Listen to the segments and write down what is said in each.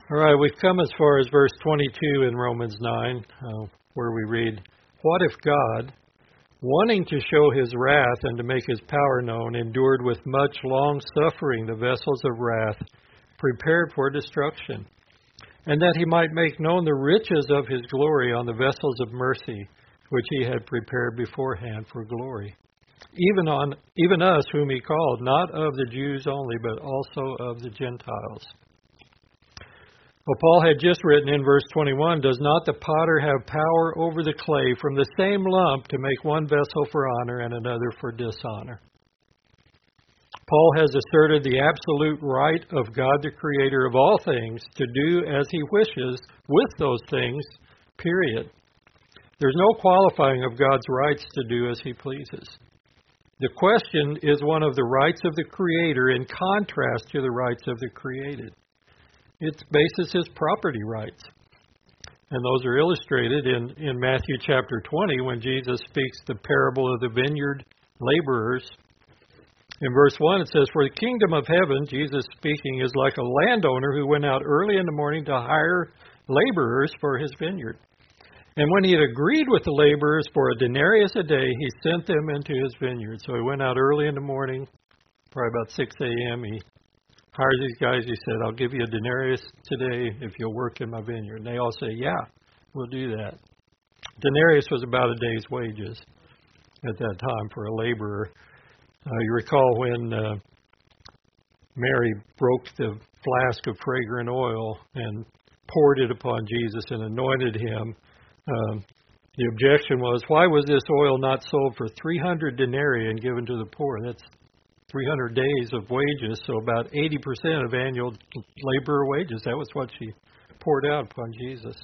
All right, we've come as far as verse 22 in Romans 9, where we read, "What if God, wanting to show his wrath and to make his power known, endured with much long suffering the vessels of wrath prepared for destruction, and that he might make known the riches of his glory on the vessels of mercy, which he had prepared beforehand for glory, even us whom he called, not of the Jews only, but also of the Gentiles." Well, Paul had just written in verse 21, "Does not the potter have power over the clay from the same lump to make one vessel for honor and another for dishonor?" Paul has asserted the absolute right of God, the creator of all things, to do as he wishes with those things, period. There's no qualifying of God's rights to do as he pleases. The question is one of the rights of the creator in contrast to the rights of the created. Its basis is property rights. And those are illustrated in Matthew chapter 20 when Jesus speaks the parable of the vineyard laborers. In verse 1 it says, "For the kingdom of heaven," Jesus speaking, "is like a landowner who went out early in the morning to hire laborers for his vineyard. And when he had agreed with the laborers for a denarius a day, he sent them into his vineyard." So he went out early in the morning, probably about 6 a.m. He hires these guys. He said, "I'll give you a denarius today if you'll work in my vineyard." And they all say, "Yeah, we'll do that." Denarius was about a day's wages at that time for a laborer. You recall when Mary broke the flask of fragrant oil and poured it upon Jesus and anointed him. The objection was, why was this oil not sold for 300 denarii and given to the poor? That's 300 days of wages, so about 80% of annual laborer wages. That was what she poured out upon Jesus.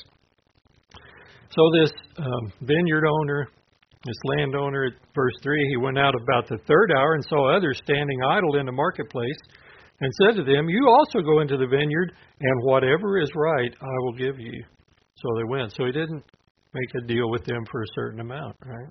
So this vineyard owner, this landowner, at verse 3, he went out about the third hour and saw others standing idle in the marketplace and said to them, "You also go into the vineyard, and whatever is right I will give you." So they went. So he didn't make a deal with them for a certain amount, right?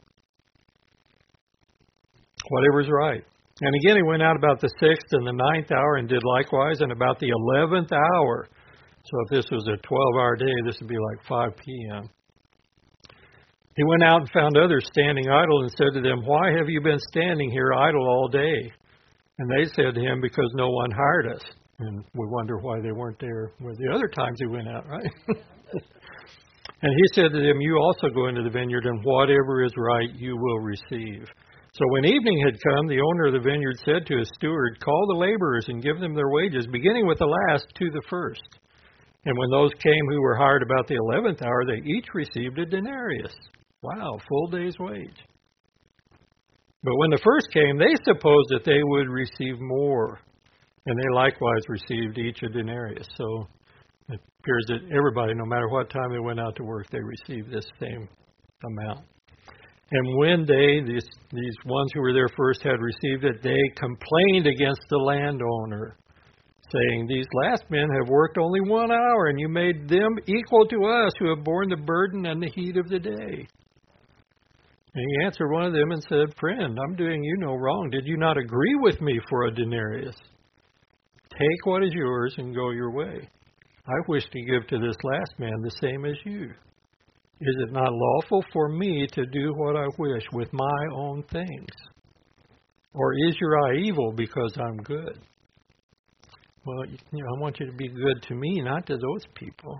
Whatever's right. And again, he went out about the 6th and the 9th hour and did likewise, and about the 11th hour. So if this was a 12-hour day, this would be like 5 p.m. He went out and found others standing idle and said to them, "Why have you been standing here idle all day?" And they said to him, "Because no one hired us." And we wonder why they weren't there with the other times he went out, right? And he said to them, "You also go into the vineyard, and whatever is right you will receive." So when evening had come, the owner of the vineyard said to his steward, "Call the laborers and give them their wages, beginning with the last to the first." And when those came who were hired about the 11th hour, they each received a denarius. Wow, full day's wage. But when the first came, they supposed that they would receive more, and they likewise received each a denarius. So it appears that everybody, no matter what time they went out to work, they received this same amount. And when these ones who were there first had received it, they complained against the landowner, saying, "These last men have worked only 1 hour, and you made them equal to us who have borne the burden and the heat of the day." And he answered one of them and said, "Friend, I'm doing you no wrong. Did you not agree with me for a denarius? Take what is yours and go your way. I wish to give to this last man the same as you. Is it not lawful for me to do what I wish with my own things? Or is your eye evil because I'm good?" Well, I want you to be good to me, not to those people.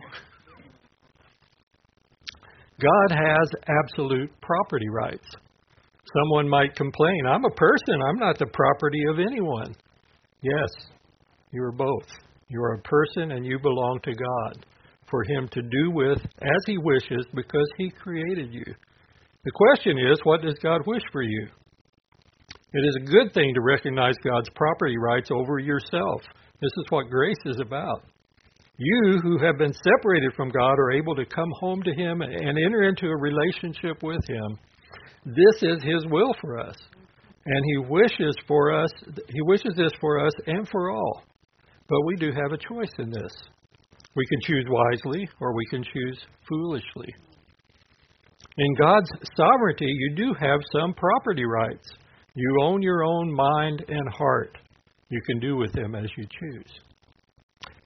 God has absolute property rights. Someone might complain, "I'm a person, I'm not the property of anyone." Yes, you are both. You are a person and you belong to God, for him to do with as he wishes because he created you. The question is, what does God wish for you? It is a good thing to recognize God's property rights over yourself. This is what grace is about. You who have been separated from God are able to come home to him and enter into a relationship with him. This is his will for us. And he wishes this for us and for all. But we do have a choice in this. We can choose wisely or we can choose foolishly. In God's sovereignty, you do have some property rights. You own your own mind and heart. You can do with them as you choose.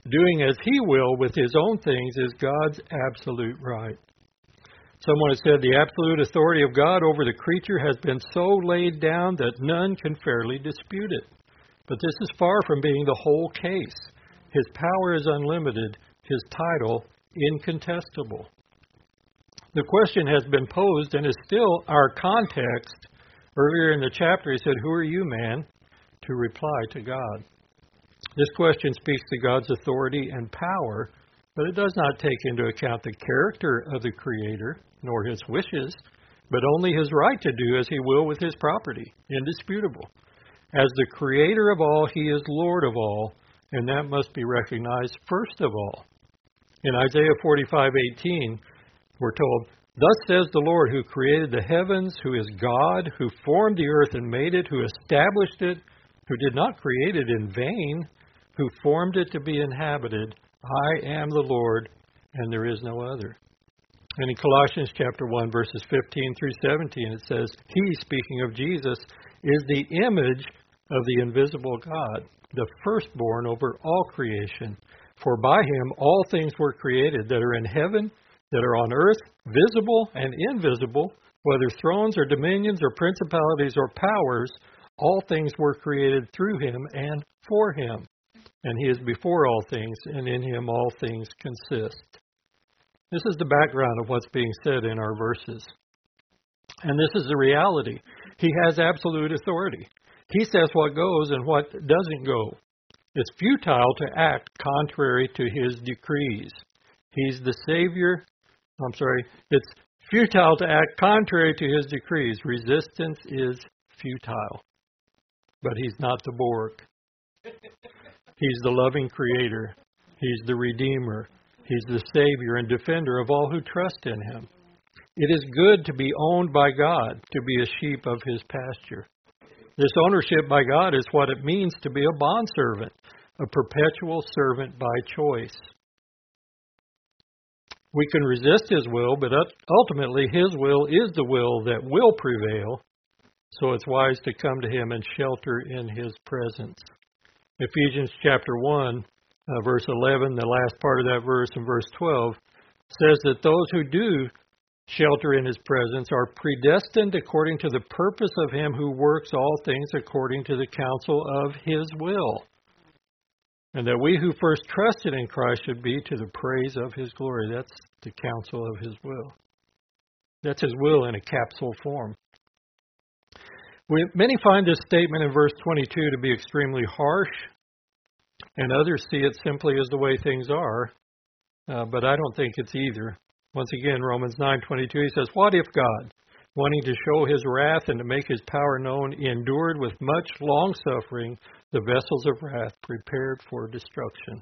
doing as he will with his own things is God's absolute right. Someone has said the absolute authority of God over the creature has been so laid down that none can fairly dispute it. But this is far from being the whole case. His power is unlimited, his title incontestable. The question has been posed and is still our context. Earlier in the chapter he said, "Who are you, man?" to reply to God. This question speaks to God's authority and power, but it does not take into account the character of the Creator, nor his wishes, but only his right to do as he will with his property, indisputable. As the Creator of all, he is Lord of all, and that must be recognized first of all. In Isaiah 45:18, we're told, "Thus says the Lord, who created the heavens, who is God, who formed the earth and made it, who established it, who did not create it in vain, who formed it to be inhabited. I am the Lord, and there is no other." And in Colossians chapter 1, verses 15 through 17, it says, "He," speaking of Jesus, "is the image of the invisible God, the firstborn over all creation. For by him all things were created that are in heaven, that are on earth, visible and invisible, whether thrones or dominions or principalities or powers, all things were created through him and for him. And he is before all things, and in him all things consist." This is the background of what's being said in our verses. And this is the reality. He has absolute authority. He says what goes and what doesn't go. It's futile to act contrary to his decrees. He's the Savior. It's futile to act contrary to his decrees. Resistance is futile. But he's not the Borg. He's the loving Creator. He's the Redeemer. He's the Savior and Defender of all who trust in him. It is good to be owned by God, to be a sheep of his pasture. This ownership by God is what it means to be a bondservant, a perpetual servant by choice. We can resist his will, but ultimately his will is the will that will prevail, so it's wise to come to him and shelter in his presence. Ephesians chapter 1, verse 11, the last part of that verse, and verse 12, says that those who do shelter in his presence are predestined according to the purpose of him who works all things according to the counsel of his will. And that we who first trusted in Christ should be to the praise of his glory. That's the counsel of his will. That's his will in a capsule form. Many find this statement in verse 22 to be extremely harsh, and others see it simply as the way things are, but I don't think it's either. Once again, Romans 9:22, he says, "What if God, wanting to show his wrath and to make his power known, endured with much long-suffering the vessels of wrath prepared for destruction?"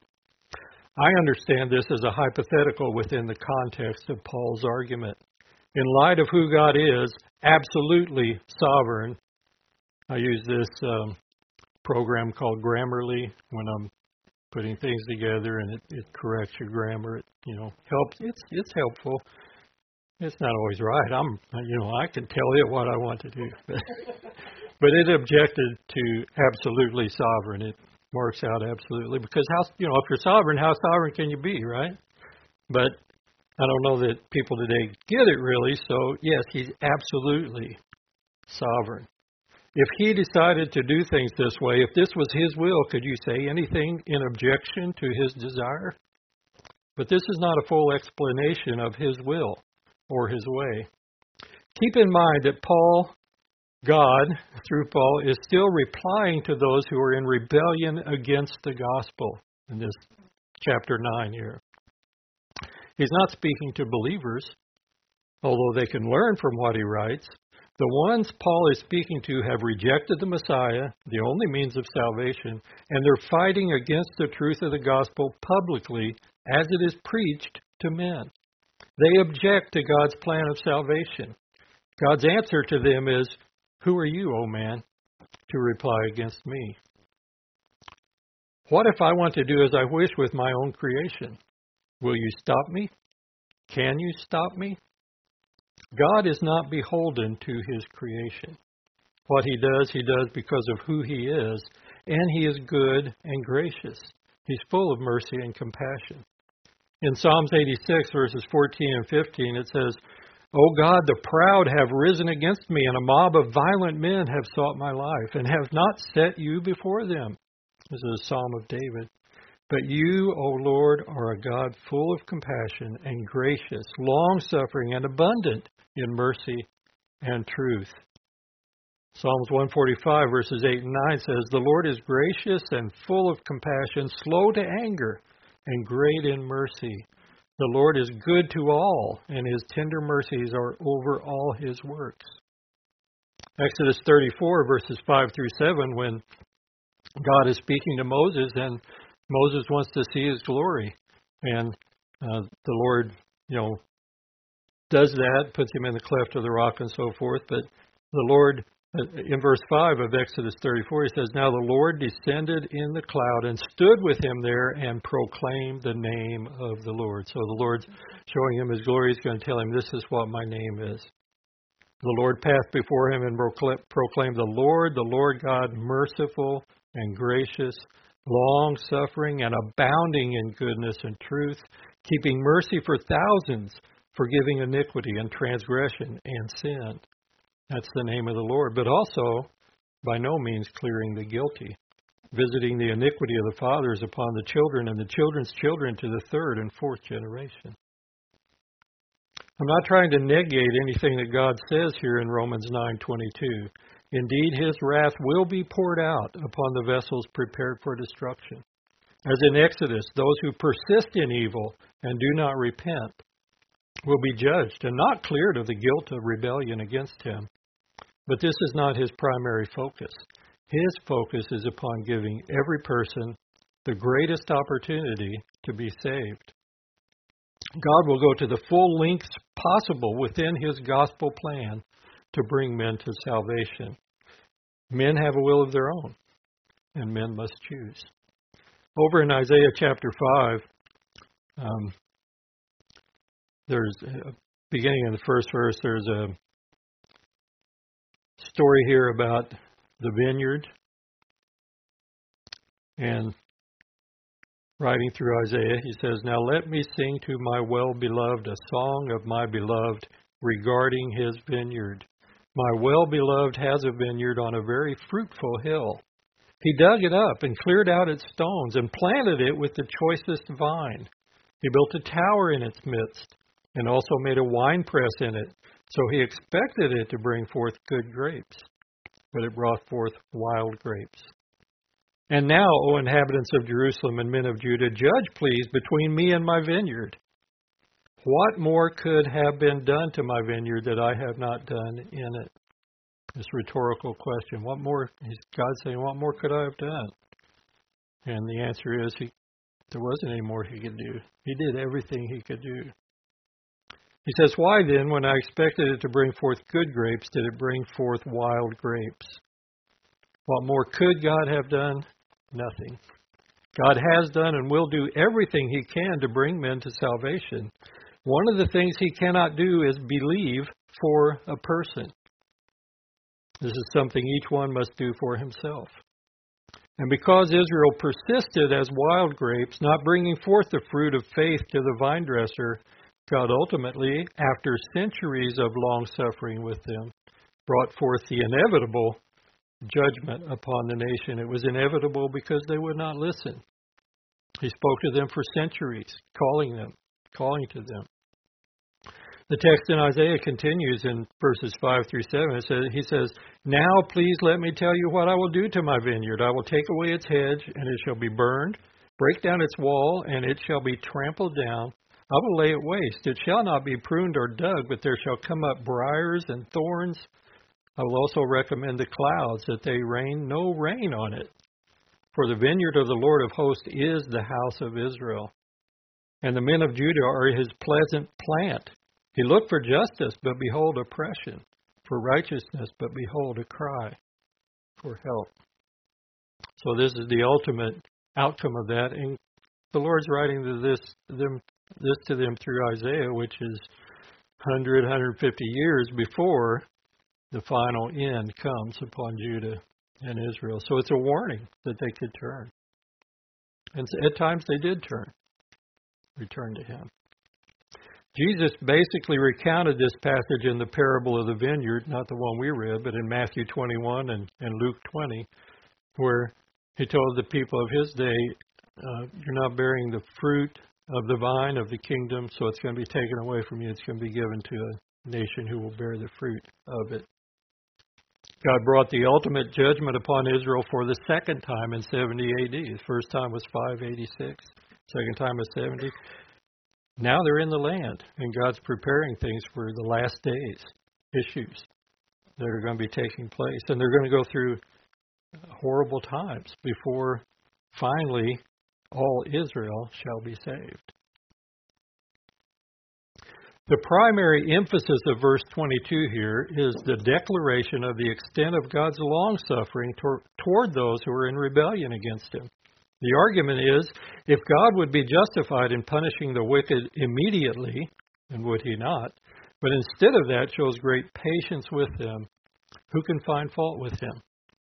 I understand this as a hypothetical within the context of Paul's argument. In light of who God is, absolutely sovereign, I use this program called Grammarly when I'm putting things together, and it corrects your grammar. It helps. It's helpful. It's not always right. I can tell it what I want to do, but it objected to absolutely sovereign. It works out absolutely because if you're sovereign, how sovereign can you be, right? But I don't know that people today get it really. So yes, he's absolutely sovereign. If he decided to do things this way, if this was his will, could you say anything in objection to his desire? But this is not a full explanation of his will or his way. Keep in mind that God, through Paul, is still replying to those who are in rebellion against the gospel in this chapter 9 here. He's not speaking to believers, although they can learn from what he writes. The ones Paul is speaking to have rejected the Messiah, the only means of salvation, and they're fighting against the truth of the gospel publicly as it is preached to men. They object to God's plan of salvation. God's answer to them is, "Who are you, O man, to reply against me? What if I want to do as I wish with my own creation? Will you stop me? Can you stop me?" God is not beholden to his creation. What he does because of who he is, and he is good and gracious. He's full of mercy and compassion. In Psalms 86, verses 14 and 15, it says, O God, the proud have risen against me, and a mob of violent men have sought my life, and have not set you before them. This is a psalm of David. But you, O Lord, are a God full of compassion and gracious, long-suffering, and abundant in mercy and truth. Psalms 145, verses 8 and 9 says, The Lord is gracious and full of compassion, slow to anger, and great in mercy. The Lord is good to all, and His tender mercies are over all His works. Exodus 34, verses 5 through 7, when God is speaking to Moses, and Moses wants to see His glory. And the Lord, does that, puts him in the cleft of the rock and so forth. But the Lord, in verse 5 of Exodus 34, He says, Now the Lord descended in the cloud and stood with him there and proclaimed the name of the Lord. So the Lord's showing him His glory. He's going to tell him, this is what my name is. The Lord passed before him and proclaimed, the Lord God, merciful and gracious, long-suffering and abounding in goodness and truth, keeping mercy for thousands, forgiving iniquity and transgression and sin. That's the name of the Lord. But also, by no means clearing the guilty, visiting the iniquity of the fathers upon the children and the children's children to the third and fourth generation. I'm not trying to negate anything that God says here in Romans 9:22. Indeed, His wrath will be poured out upon the vessels prepared for destruction. As in Exodus, those who persist in evil and do not repent will be judged and not cleared of the guilt of rebellion against Him. But this is not His primary focus. His focus is upon giving every person the greatest opportunity to be saved. God will go to the full lengths possible within His gospel plan to bring men to salvation. Men have a will of their own, and men must choose. Over in Isaiah chapter 5, there's, beginning in the first verse, there's a story here about the vineyard. And writing through Isaiah, he says, Now let me sing to my well-beloved a song of my beloved regarding his vineyard. My well-beloved has a vineyard on a very fruitful hill. He dug it up and cleared out its stones and planted it with the choicest vine. He built a tower in its midst and also made a winepress in it. So he expected it to bring forth good grapes, but it brought forth wild grapes. And now, O inhabitants of Jerusalem and men of Judah, judge, please, between me and my vineyard. What more could have been done to my vineyard that I have not done in it? This rhetorical question. What more? God's saying, what more could I have done? And the answer is, there wasn't any more He could do. He did everything He could do. He says, why then, when I expected it to bring forth good grapes, did it bring forth wild grapes? What more could God have done? Nothing. God has done and will do everything He can to bring men to salvation. One of the things He cannot do is believe for a person. This is something each one must do for himself. And because Israel persisted as wild grapes, not bringing forth the fruit of faith to the vine dresser, God ultimately, after centuries of long-suffering with them, brought forth the inevitable judgment upon the nation. It was inevitable because they would not listen. He spoke to them for centuries, calling to them. The text in Isaiah continues in verses 5 through 7. He says, Now please let me tell you what I will do to my vineyard. I will take away its hedge, and it shall be burned, break down its wall, and it shall be trampled down. I will lay it waste. It shall not be pruned or dug, but there shall come up briars and thorns. I will also recommend the clouds, that they rain no rain on it. For the vineyard of the Lord of hosts is the house of Israel, and the men of Judah are His pleasant plant. He looked for justice, but behold oppression, for righteousness, but behold a cry for help. So this is the ultimate outcome of that, and the Lord's writing this to them through Isaiah, which is 150 years before the final end comes upon Judah and Israel. So it's a warning that they could turn. And at times they did return to him. Jesus basically recounted this passage in the parable of the vineyard, not the one we read, but in Matthew 21 and Luke 20, where he told the people of his day, you're not bearing the fruit of the vine of the kingdom, so it's going to be taken away from you. It's going to be given to a nation who will bear the fruit of it. God brought the ultimate judgment upon Israel for the second time in 70 AD. The first time was 586. Second time was 70. Now they're in the land, and God's preparing things for the last days, issues that are going to be taking place. And they're going to go through horrible times before finally all Israel shall be saved. The primary emphasis of verse 22 here is the declaration of the extent of God's long-suffering toward those who are in rebellion against him. The argument is, if God would be justified in punishing the wicked immediately, and would he not, but instead of that shows great patience with them, who can find fault with him?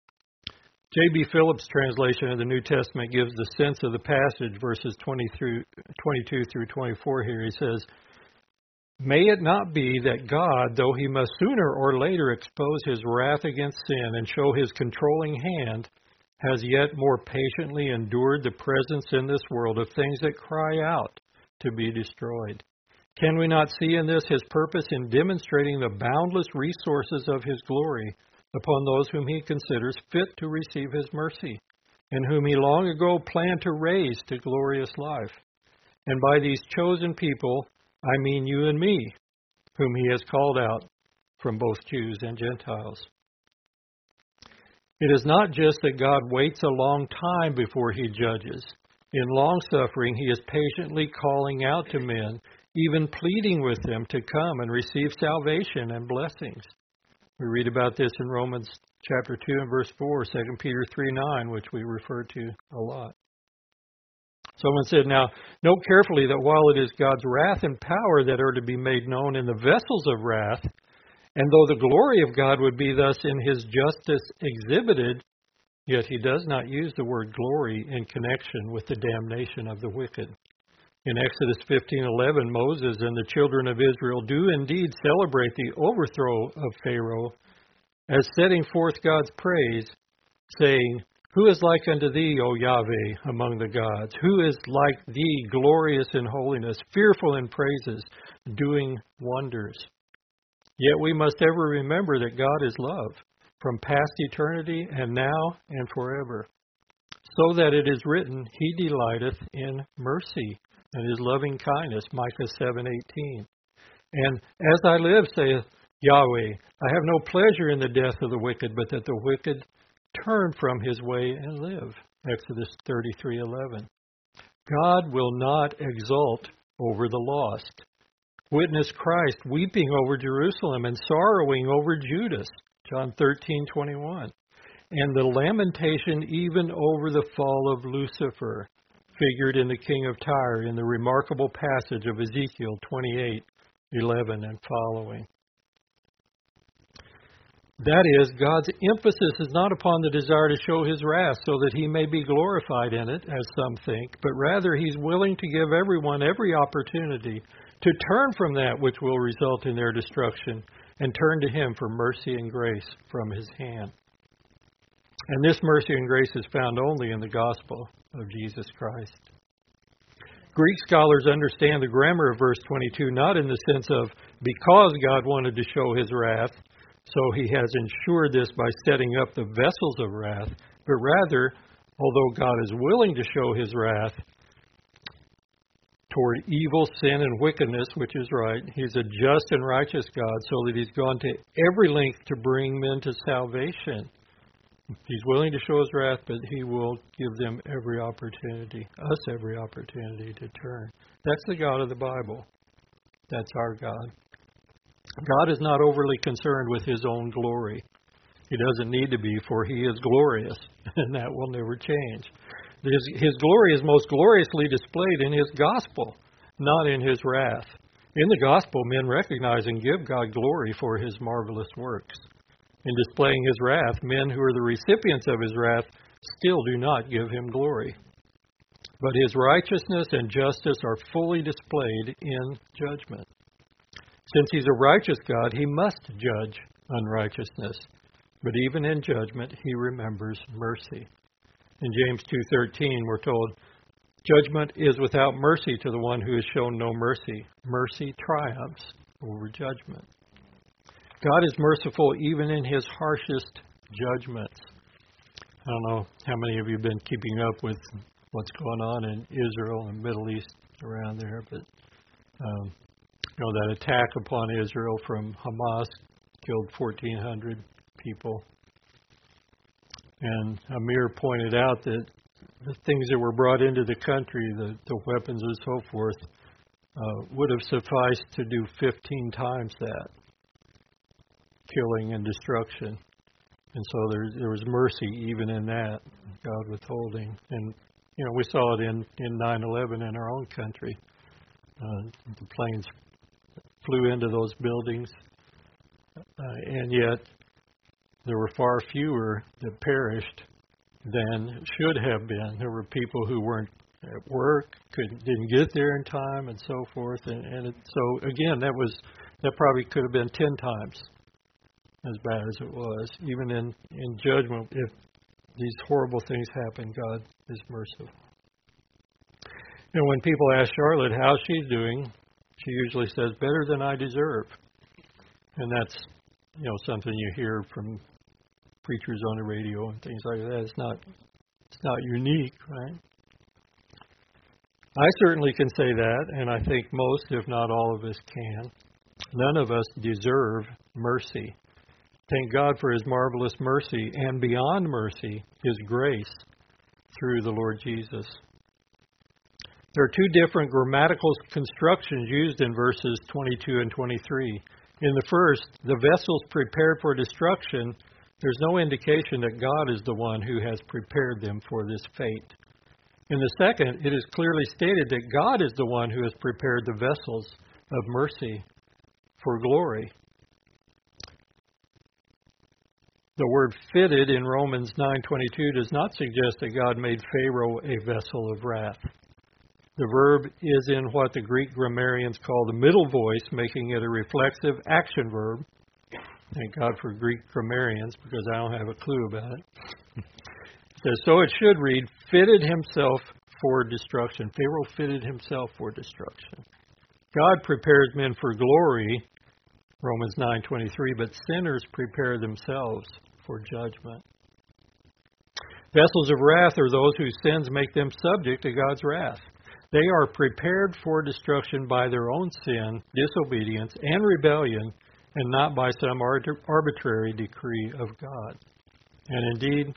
J.B. Phillips' translation of the New Testament gives the sense of the passage, verses 22 through 24 here. He says, "May it not be that God, though he must sooner or later expose his wrath against sin and show his controlling hand, has yet more patiently endured the presence in this world of things that cry out to be destroyed. Can we not see in this his purpose in demonstrating the boundless resources of his glory upon those whom he considers fit to receive his mercy, and whom he long ago planned to raise to glorious life? And by these chosen people, I mean you and me, whom he has called out from both Jews and Gentiles." It is not just that God waits a long time before he judges. In long-suffering, he is patiently calling out to men, even pleading with them to come and receive salvation and blessings. We read about this in Romans chapter 2 and verse 4, 2 Peter 3:9, which we refer to a lot. Someone said, now, note carefully that while it is God's wrath and power that are to be made known in the vessels of wrath, and though the glory of God would be thus in his justice exhibited, yet he does not use the word glory in connection with the damnation of the wicked. In Exodus 15:11, Moses and the children of Israel do indeed celebrate the overthrow of Pharaoh as setting forth God's praise, saying, "Who is like unto thee, O Yahweh, among the gods? Who is like thee, glorious in holiness, fearful in praises, doing wonders?" Yet we must ever remember that God is love, from past eternity and now and forever. So that it is written, he delighteth in mercy and his loving kindness, Micah 7:18. And as I live, saith Yahweh, I have no pleasure in the death of the wicked, but that the wicked turn from his way and live, Exodus 33:11. God will not exult over the lost. Witness Christ weeping over Jerusalem and sorrowing over Judas, John 13:21. And the lamentation even over the fall of Lucifer, figured in the king of Tyre in the remarkable passage of Ezekiel 28:11 and following. That is, God's emphasis is not upon the desire to show his wrath so that he may be glorified in it, as some think, but rather he's willing to give everyone every opportunity to turn from that which will result in their destruction and turn to him for mercy and grace from his hand. And this mercy and grace is found only in the gospel of Jesus Christ. Greek scholars understand the grammar of verse 22 not in the sense of because God wanted to show his wrath, so he has ensured this by setting up the vessels of wrath, but rather, although God is willing to show his wrath toward evil, sin, and wickedness, which is right, he's a just and righteous God, so that he's gone to every length to bring men to salvation. He's willing to show his wrath, but he will give them every opportunity, us every opportunity to turn. That's the God of the Bible. That's our God. God is not overly concerned with his own glory. He doesn't need to be, for he is glorious, and that will never change. His glory is most gloriously displayed in his gospel, not in his wrath. In the gospel, men recognize and give God glory for his marvelous works. In displaying his wrath, men who are the recipients of his wrath still do not give him glory. but his righteousness and justice are fully displayed in judgment. Since he's a righteous God, he must judge unrighteousness. But even in judgment, he remembers mercy. In James 2:13, we're told, judgment is without mercy to the one who has shown no mercy. Mercy triumphs over judgment. God is merciful even in his harshest judgments. I don't know how many of you have been keeping up with what's going on in Israel and Middle East around there, but that attack upon Israel from Hamas killed 1,400 people. And Amir pointed out that the things that were brought into the country, the weapons and so forth, would have sufficed to do 15 times that, killing and destruction. And so there was mercy even in that, God withholding. And, we saw it in 9/11 in our own country. The planes flew into those buildings, and yet there were far fewer that perished than should have been. There were people who weren't at work, didn't get there in time, and so forth. So again, that probably could have been 10 times as bad as it was. Even in judgment, if these horrible things happen, God is merciful. When people ask Charlotte how she's doing, she usually says, better than I deserve. And that's, something you hear from preachers on the radio and things like that. It's not unique, right? I certainly can say that, and I think most, if not all of us, can. None of us deserve mercy. Thank God for his marvelous mercy, and beyond mercy, his grace through the Lord Jesus. There are two different grammatical constructions used in verses 22 and 23. In the first, the vessels prepared for destruction, there's no indication that God is the one who has prepared them for this fate. In the second, it is clearly stated that God is the one who has prepared the vessels of mercy for glory. The word fitted in Romans 9:22 does not suggest that God made Pharaoh a vessel of wrath. The verb is in what the Greek grammarians call the middle voice, making it a reflexive action verb. Thank God for Greek grammarians, because I don't have a clue about it. It says, so it should read, fitted himself for destruction. Pharaoh fitted himself for destruction. God prepares men for glory, Romans 9:23, but sinners prepare themselves for judgment. Vessels of wrath are those whose sins make them subject to God's wrath. They are prepared for destruction by their own sin, disobedience, and rebellion, and not by some arbitrary decree of God. And indeed,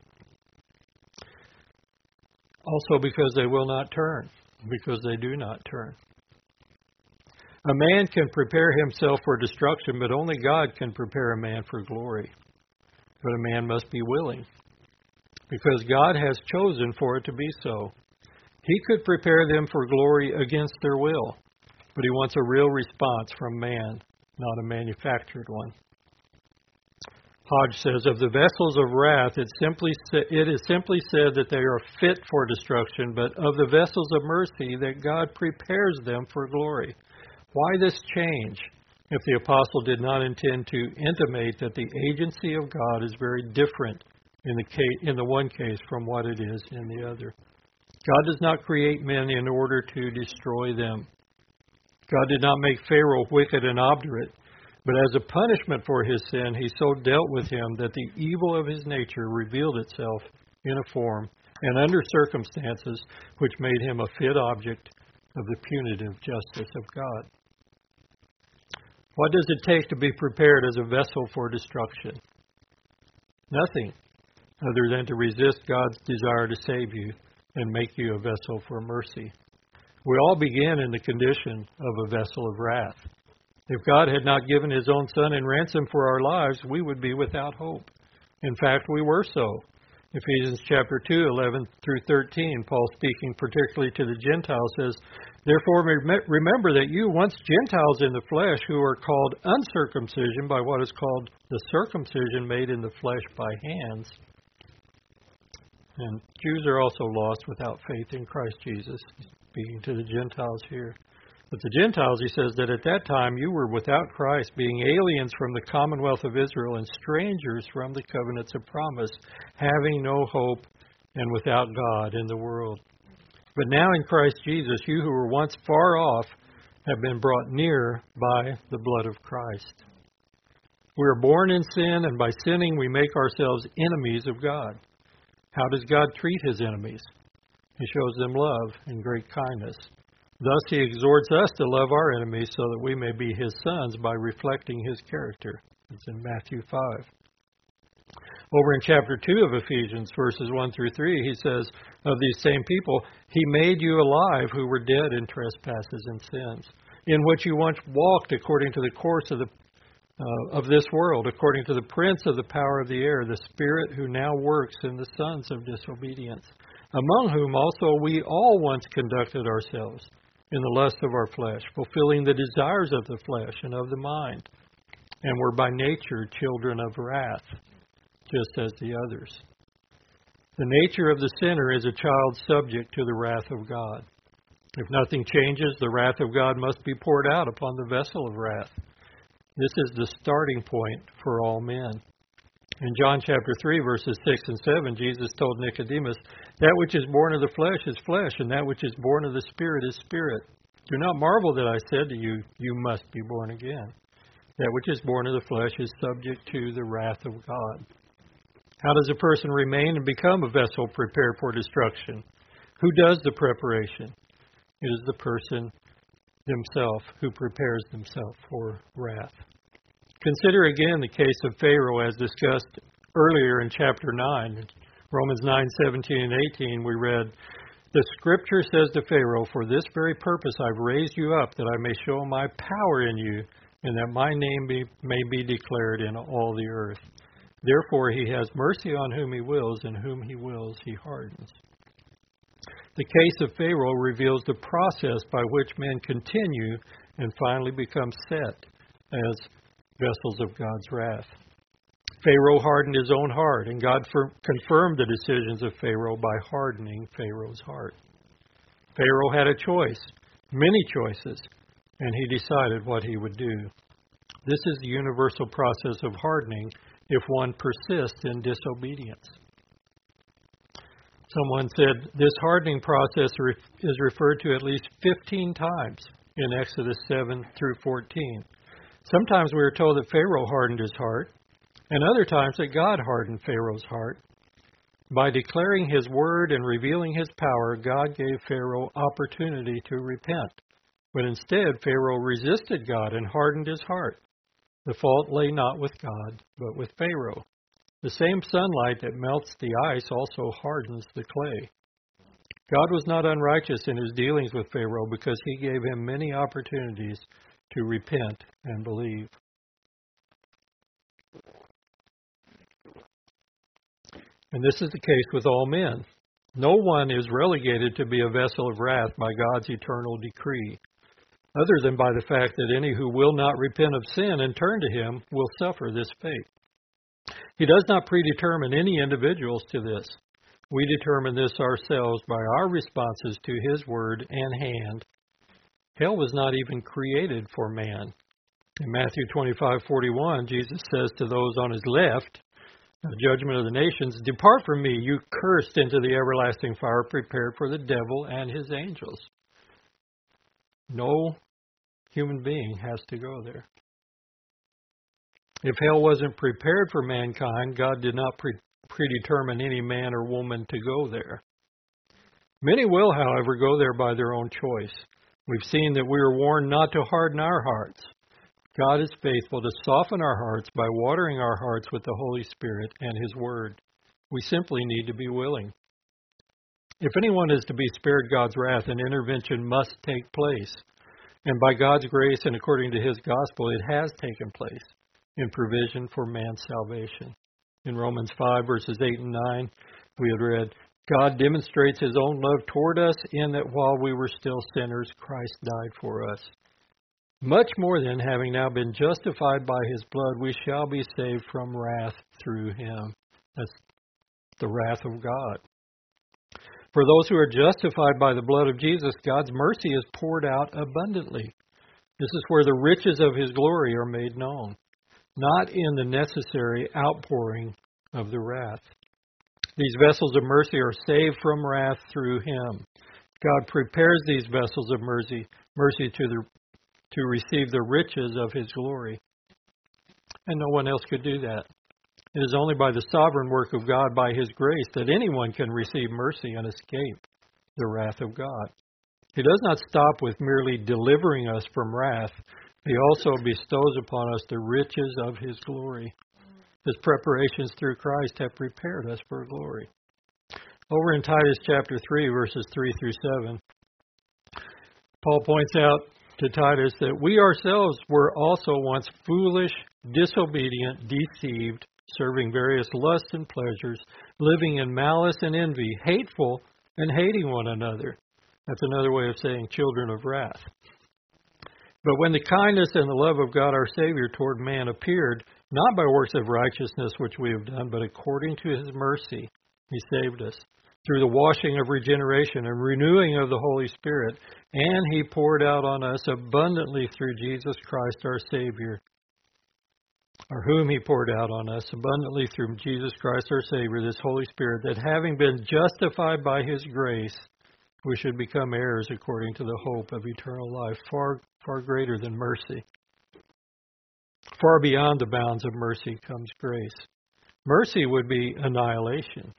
also because they will not turn, because they do not turn. A man can prepare himself for destruction, but only God can prepare a man for glory. But a man must be willing, because God has chosen for it to be so. He could prepare them for glory against their will, but he wants a real response from man, not a manufactured one. Hodge says, of the vessels of wrath, it is simply said that they are fit for destruction, but of the vessels of mercy, that God prepares them for glory. Why this change, if the apostle did not intend to intimate that the agency of God is very different in the one case from what it is in the other? God does not create men in order to destroy them. God did not make Pharaoh wicked and obdurate, but as a punishment for his sin, he so dealt with him that the evil of his nature revealed itself in a form and under circumstances which made him a fit object of the punitive justice of God. What does it take to be prepared as a vessel for destruction? Nothing other than to resist God's desire to save you and make you a vessel for mercy. We all begin in the condition of a vessel of wrath. If God had not given his own Son in ransom for our lives, we would be without hope. In fact, we were so. Ephesians chapter 2, 11 through 13, Paul speaking particularly to the Gentiles says, therefore remember that you, once Gentiles in the flesh, who are called uncircumcision by what is called the circumcision made in the flesh by hands, And Jews are also lost without faith in Christ Jesus. He's speaking to the Gentiles here. But the Gentiles, he says that at that time you were without Christ, being aliens from the commonwealth of Israel and strangers from the covenants of promise, having no hope and without God in the world. But now in Christ Jesus, you who were once far off have been brought near by the blood of Christ. We are born in sin, and by sinning we make ourselves enemies of God. How does God treat his enemies? He shows them love and great kindness. Thus he exhorts us to love our enemies so that we may be his sons by reflecting his character. It's in Matthew 5. Over in chapter 2 of Ephesians, verses 1 through 3, he says, of these same people, he made you alive who were dead in trespasses and sins, in which you once walked according to the course of this world, according to the prince of the power of the air, the spirit who now works in the sons of disobedience, among whom also we all once conducted ourselves in the lust of our flesh, fulfilling the desires of the flesh and of the mind, and were by nature children of wrath, just as the others. The nature of the sinner is a child subject to the wrath of God. If nothing changes, the wrath of God must be poured out upon the vessel of wrath. This is the starting point for all men. In John chapter 3, verses 6 and 7, Jesus told Nicodemus, that which is born of the flesh is flesh, and that which is born of the Spirit is spirit. Do not marvel that I said to you, you must be born again. That which is born of the flesh is subject to the wrath of God. How does a person remain and become a vessel prepared for destruction? Who does the preparation? It is the person himself who prepares himself for wrath. Consider again the case of Pharaoh as discussed earlier in chapter 9. Romans 9:17 and 18 we read, the scripture says to Pharaoh, for this very purpose I've raised you up, that I may show my power in you, and that my name may be declared in all the earth. Therefore he has mercy on whom he wills, and whom he wills he hardens. The case of Pharaoh reveals the process by which men continue and finally become set as vessels of God's wrath. Pharaoh hardened his own heart, and God confirmed the decisions of Pharaoh by hardening Pharaoh's heart. Pharaoh had a choice, many choices, and he decided what he would do. This is the universal process of hardening if one persists in disobedience. Someone said this hardening process is referred to at least 15 times in Exodus 7 through 14. Sometimes we are told that Pharaoh hardened his heart, and other times that God hardened Pharaoh's heart. By declaring his word and revealing his power, God gave Pharaoh opportunity to repent. But instead, Pharaoh resisted God and hardened his heart. The fault lay not with God, but with Pharaoh. The same sunlight that melts the ice also hardens the clay. God was not unrighteous in his dealings with Pharaoh because he gave him many opportunities to repent and believe. And this is the case with all men. No one is relegated to be a vessel of wrath by God's eternal decree, other than by the fact that any who will not repent of sin and turn to him will suffer this fate. He does not predetermine any individuals to this. We determine this ourselves by our responses to his word and hand. Hell was not even created for man. In Matthew 25:41, Jesus says to those on his left, the judgment of the nations, depart from me, you cursed, into the everlasting fire prepared for the devil and his angels. No human being has to go there. If hell wasn't prepared for mankind, God did not predetermine any man or woman to go there. Many will, however, go there by their own choice. We've seen that we are warned not to harden our hearts. God is faithful to soften our hearts by watering our hearts with the Holy Spirit and his word. We simply need to be willing. If anyone is to be spared God's wrath, an intervention must take place. And by God's grace and according to his gospel, it has taken place in provision for man's salvation. In Romans 5, verses 8 and 9, we had read, God demonstrates his own love toward us in that while we were still sinners, Christ died for us. Much more than, having now been justified by his blood, we shall be saved from wrath through him. That's the wrath of God. For those who are justified by the blood of Jesus, God's mercy is poured out abundantly. This is where the riches of His glory are made known, not in the necessary outpouring of the wrath. These vessels of mercy are saved from wrath through Him. God prepares these vessels of mercy to receive the riches of His glory. And no one else could do that. It is only by the sovereign work of God, by His grace, that anyone can receive mercy and escape the wrath of God. He does not stop with merely delivering us from wrath. He also bestows upon us the riches of His glory. His preparations through Christ have prepared us for glory. Over in Titus chapter 3, verses 3 through 7, Paul points out to Titus that we ourselves were also once foolish, disobedient, deceived, serving various lusts and pleasures, living in malice and envy, hateful and hating one another. That's another way of saying children of wrath. But when the kindness and the love of God our Savior toward man appeared, not by works of righteousness which we have done, but according to His mercy, He saved us, through the washing of regeneration and renewing of the Holy Spirit, and He poured out on us abundantly through Jesus Christ our Savior, or whom He poured out on us abundantly through Jesus Christ our Savior, this Holy Spirit, that having been justified by His grace, we should become heirs according to the hope of eternal life, far greater than mercy. Far beyond the bounds of mercy comes grace. Mercy would be annihilation.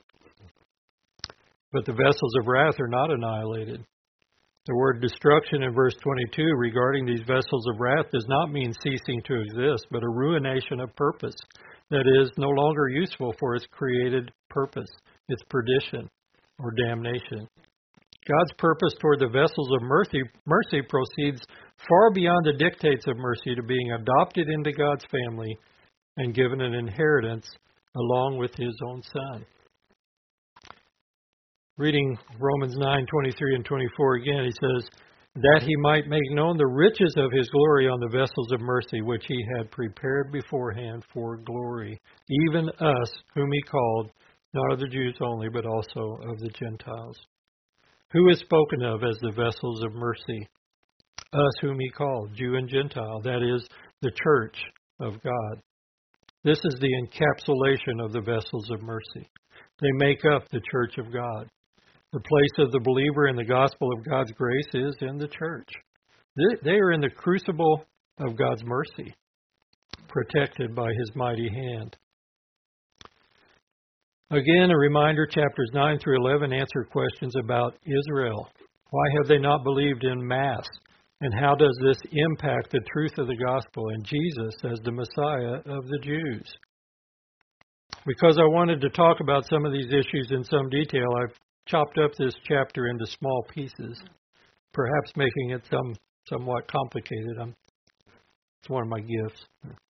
But the vessels of wrath are not annihilated. The word destruction in verse 22 regarding these vessels of wrath does not mean ceasing to exist, but a ruination of purpose that is no longer useful for its created purpose, its perdition or damnation. God's purpose toward the vessels of mercy proceeds far beyond the dictates of mercy to being adopted into God's family and given an inheritance along with His own Son. Reading Romans 9:23 and 24 again, he says, that He might make known the riches of His glory on the vessels of mercy, which He had prepared beforehand for glory, even us, whom He called, not of the Jews only, but also of the Gentiles. Who is spoken of as the vessels of mercy? Us whom He called, Jew and Gentile, that is, the church of God. This is the encapsulation of the vessels of mercy. They make up the church of God. The place of the believer in the gospel of God's grace is in the church. They are in the crucible of God's mercy, protected by His mighty hand. Again, a reminder, chapters 9 through 11 answer questions about Israel. Why have they not believed in mass? And how does this impact the truth of the gospel and Jesus as the Messiah of the Jews? Because I wanted to talk about some of these issues in some detail, I've chopped up this chapter into small pieces, perhaps making it somewhat complicated. It's one of my gifts.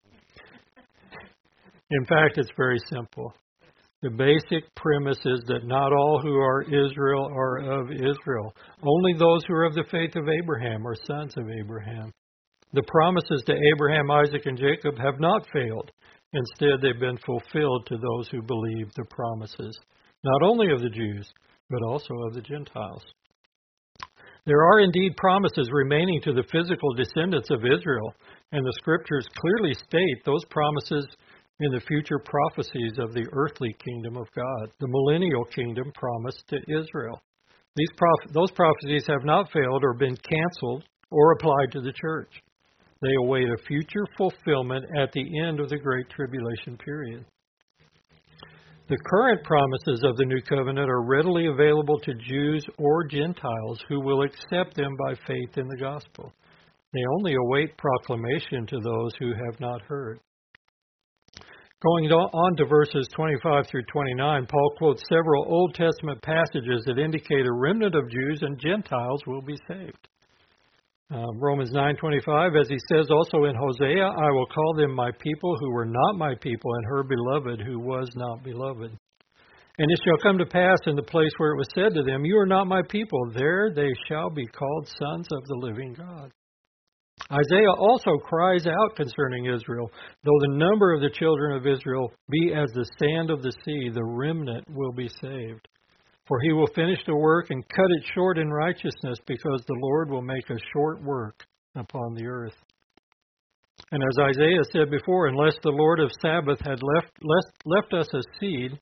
In fact, it's very simple. The basic premise is that not all who are Israel are of Israel. Only those who are of the faith of Abraham are sons of Abraham. The promises to Abraham, Isaac, and Jacob have not failed. Instead, they've been fulfilled to those who believe the promises, not only of the Jews, but also of the Gentiles. There are indeed promises remaining to the physical descendants of Israel, and the Scriptures clearly state those promises in the future prophecies of the earthly kingdom of God, the millennial kingdom promised to Israel. Those prophecies have not failed or been canceled or applied to the church. They await a future fulfillment at the end of the Great Tribulation period. The current promises of the New Covenant are readily available to Jews or Gentiles who will accept them by faith in the gospel. They only await proclamation to those who have not heard. Going on to verses 25 through 29, Paul quotes several Old Testament passages that indicate a remnant of Jews and Gentiles will be saved. Romans 9:25, as he says also in Hosea, I will call them my people who were not my people, and her beloved who was not beloved. And it shall come to pass in the place where it was said to them, you are not my people, there they shall be called sons of the living God. Isaiah also cries out concerning Israel, though the number of the children of Israel be as the sand of the sea, the remnant will be saved. For he will finish the work and cut it short in righteousness, because the Lord will make a short work upon the earth. And as Isaiah said before, unless the Lord of Sabbath had left us a seed,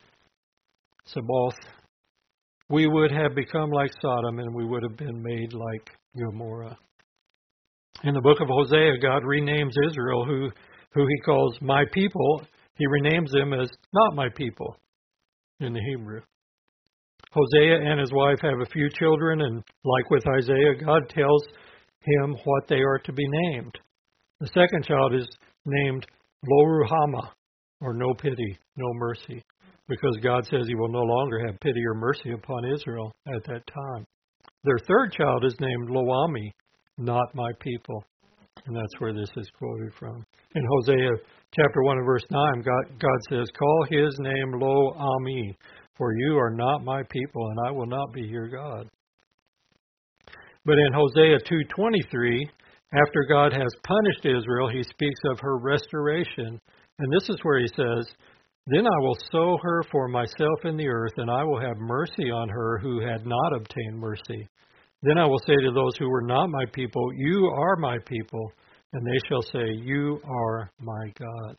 Sabaoth, we would have become like Sodom, and we would have been made like Gomorrah. In the book of Hosea, God renames Israel, who he calls my people. He renames them as not my people in the Hebrew. Hosea and his wife have a few children, and like with Isaiah, God tells him what they are to be named. The second child is named Lo Ruhama, or no pity, no mercy, because God says he will no longer have pity or mercy upon Israel at that time. Their third child is named Lo Ami, not my people. And that's where this is quoted from. In Hosea chapter 1 and verse 9, God says, call his name Lo Ami, for you are not my people, and I will not be your God. But in Hosea 2:23, after God has punished Israel, he speaks of her restoration. And this is where he says, then I will sow her for myself in the earth, and I will have mercy on her who had not obtained mercy. Then I will say to those who were not my people, you are my people, and they shall say, you are my God.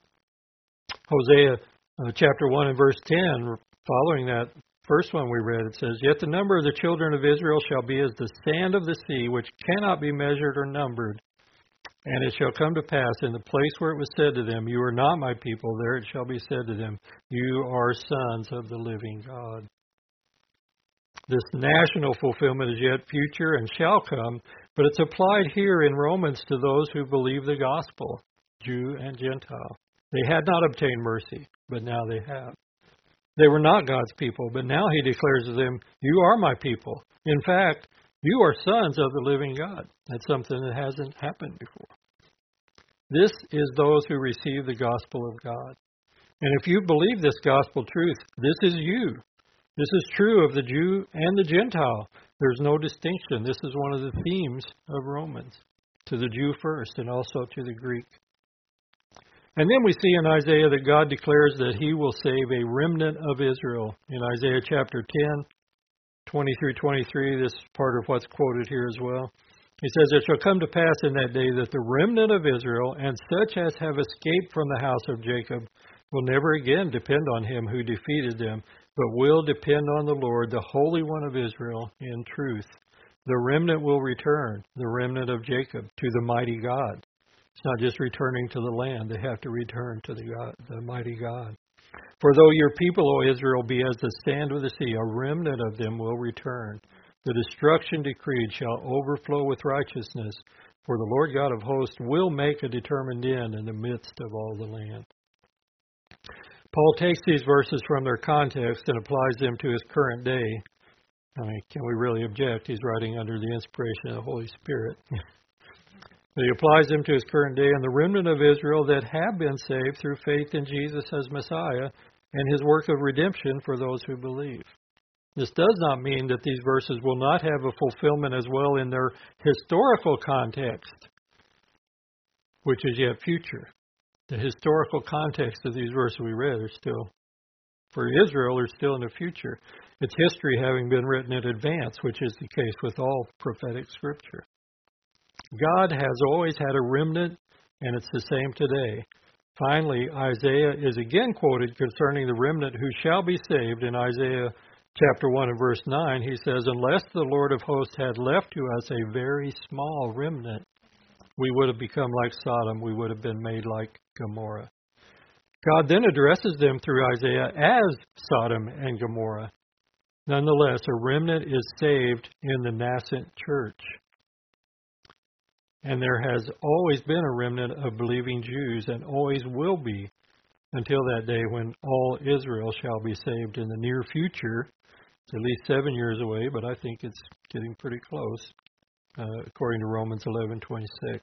Hosea chapter 1 and verse 10, following that first one we read, it says, yet the number of the children of Israel shall be as the sand of the sea, which cannot be measured or numbered. And it shall come to pass in the place where it was said to them, you are not my people, there it shall be said to them, you are sons of the living God. This national fulfillment is yet future and shall come, but it's applied here in Romans to those who believe the gospel, Jew and Gentile. They had not obtained mercy, but now they have. They were not God's people, but now he declares to them, you are my people. In fact, you are sons of the living God. That's something that hasn't happened before. This is those who receive the gospel of God. And if you believe this gospel truth, this is you. This is true of the Jew and the Gentile. There's no distinction. This is one of the themes of Romans, to the Jew first and also to the Greek. And then we see in Isaiah that God declares that he will save a remnant of Israel. In Isaiah chapter 10, 20 through 23, this is part of what's quoted here as well. He says, it shall come to pass in that day that the remnant of Israel and such as have escaped from the house of Jacob will never again depend on him who defeated them, but will depend on the Lord, the Holy One of Israel, in truth. The remnant will return, the remnant of Jacob, to the mighty God. It's not just returning to the land. They have to return to the mighty God. For though your people, O Israel, be as the sand of the sea, a remnant of them will return. The destruction decreed shall overflow with righteousness, for the Lord God of hosts will make a determined end in the midst of all the land. Paul takes these verses from their context and applies them to his current day. I mean, can we really object? He's writing under the inspiration of the Holy Spirit. But he applies them to his current day and the remnant of Israel that have been saved through faith in Jesus as Messiah and his work of redemption for those who believe. This does not mean that these verses will not have a fulfillment as well in their historical context, which is yet future. The historical context of these verses we read are still, for Israel, are still in the future. It's history having been written in advance, which is the case with all prophetic scripture. God has always had a remnant, and it's the same today. Finally, Isaiah is again quoted concerning the remnant who shall be saved. In Isaiah chapter 1 and verse 9, he says, unless the Lord of hosts had left to us a very small remnant, we would have become like Sodom, we would have been made like Gomorrah. God then addresses them through Isaiah as Sodom and Gomorrah. Nonetheless, a remnant is saved in the nascent church. And there has always been a remnant of believing Jews, and always will be, until that day when all Israel shall be saved in the near future. It's at least 7 years away, but I think it's getting pretty close, according to Romans 11:26.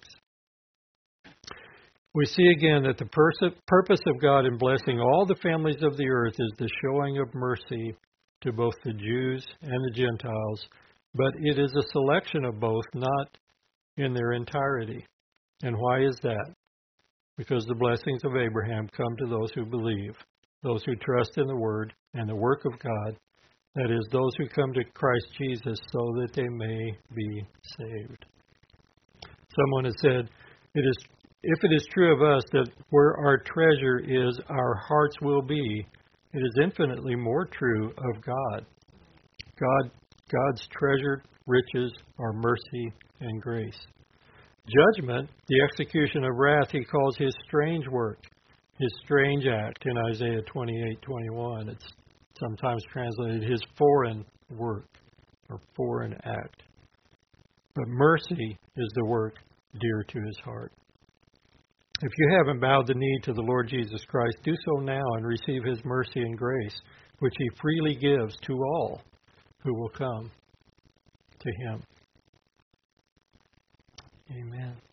We see again that the purpose of God in blessing all the families of the earth is the showing of mercy to both the Jews and the Gentiles, but it is a selection of both, not in their entirety. And why is that? Because the blessings of Abraham come to those who believe, those who trust in the Word and the work of God, That is, those who come to Christ Jesus so that they may be saved. Someone has said, if it is true of us that where our treasure is, our hearts will be, it is infinitely more true of God. God's treasured riches are mercy and grace. Judgment, the execution of wrath, he calls his strange work, his strange act in Isaiah 28:21. It's sometimes translated his foreign work or foreign act. But mercy is the work dear to his heart. If you haven't bowed the knee to the Lord Jesus Christ, do so now and receive his mercy and grace, which he freely gives to all who will come to him. Amen.